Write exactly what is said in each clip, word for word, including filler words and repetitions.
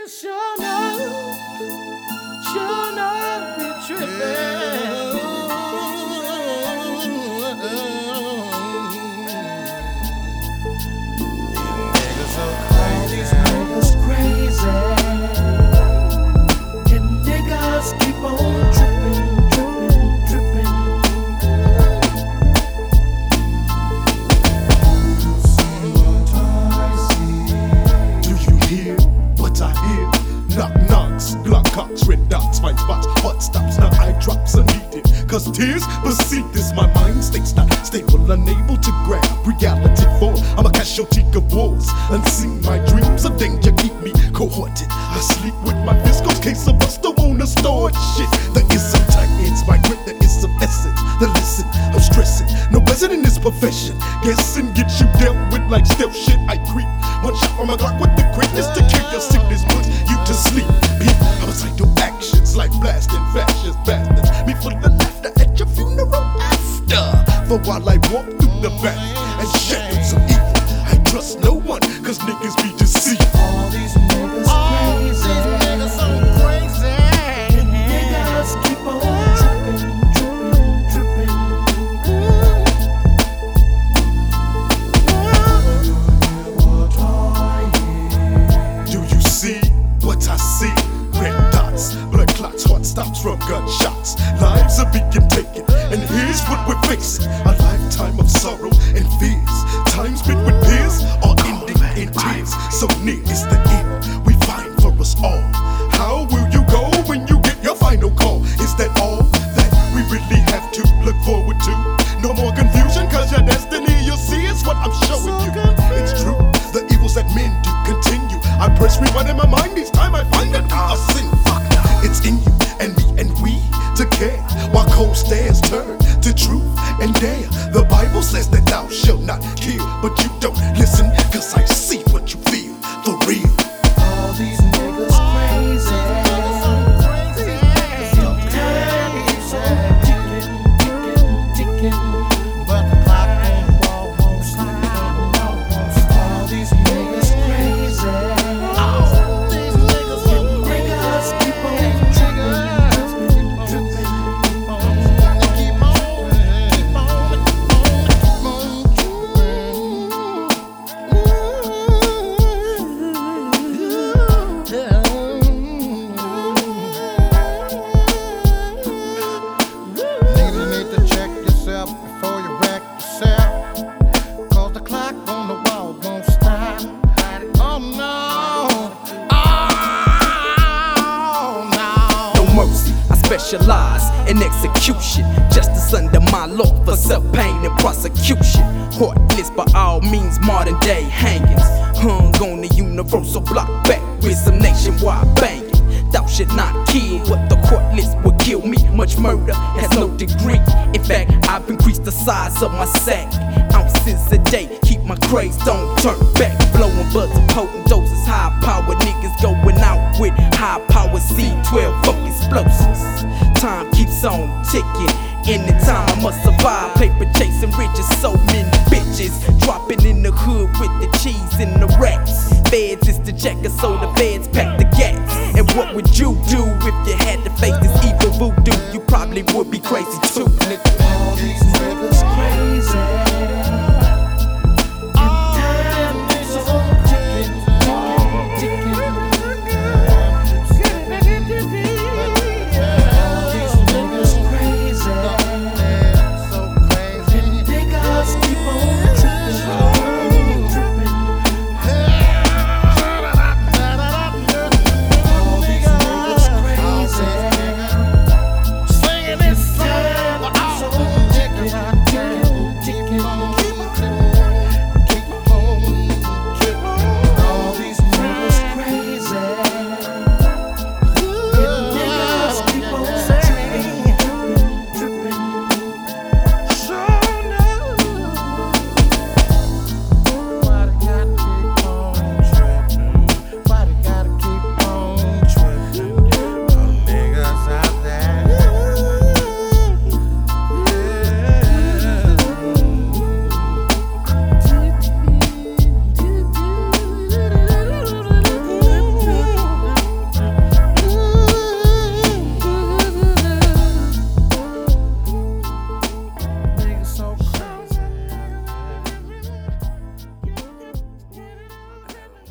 niggas sure know, sure know we trippin'. These niggas crazy, and niggas keep on trippin', trippin', trippin'. Do you hear what I hear? Knock knocks, block cocks, red dots, find spots, hot stops. Now eye drops are needed, cause tears precede this. My mind stays not stable, unable to grab reality for I'm a casualty of wars. Unseen, my dreams of danger keep me cohorted. I sleep with my fiscals, case of us don't wanna store shit. There is some titans, my grip, there is some essence. The listen, I'm stressing, no blessing in this profession. Guessing gets you dealt with like stealth shit. I creep, one shot from my Glock with the quickness to kill your sickness, put you to sleep. Be homicidal actions like blasting fascist bastards. Me full of laughter at your funeral after. For while I walk through the back and shadows of evil, I trust no one, cause niggas be deceived. All these niggas All crazy, these niggas so crazy. and niggas keep on trippin', trippin', trippin'. What I hear? Do you see what I see? Red dots, blood clots, heart stops from gunshots. Lives are being taken, and here's what we're facing. A lifetime of sorrow and fears. Time spent with peers are ending in tears. So near is the end we find for us all. How will you go when you get your final call? Is that all that we really have to look forward to? No more confusion, cause your destiny you'll see is what I'm showing you. It's true, the evils that men do continue. I press rewind in my mind each time I find that we are sin. Fuck, it's in you and me and we to care. While cold stares turn to truth and dare. The Bible says that thou shalt not kill, but you don't listen, cause I see what you feel for real. All these niggas crazy, time keeps on ticking, ticking, ticking. But the clock on the wall won't stop. All these niggas crazy, All these niggas so niggas crazy. keep on trippin', trippin', trippin'. Keep on, keep on, keep on, keep Niggas, you need to check yourself before you wreck yourself. Cause the clock on the wall won't stop. Oh no. Oh no. No mercy, I specialize in execution. Justice under my law for self-pain and prosecution. Heartless by all means, modern day hangings. Hung on the universal block back with some nationwide banging. Thou should not kill, but the court list will kill me. Much murder has no degree. In fact, I've increased the size of my sack. Ounces a day, keep my craze, don't turn back. Blowing buzz of potent doses, high power niggas going out with high power C twelve fuck explosives. Time keeps on ticking. Anytime I must survive, paper chasing riches, so many bitches dropping in the hood with the cheese and the rats. Feds is the checker, so the feds pack the gas. And what would you do if you had to face this evil voodoo? You probably would be crazy too. All these niggas crazy, and time keeps on ticking, ticking, ticking. All these niggas crazy, So crazy. and niggas keep on trippin', trippin'. All these niggas crazy, Singing this song. time keeps on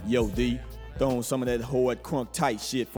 Yo, D, throw on some of that hard crunk tight shit.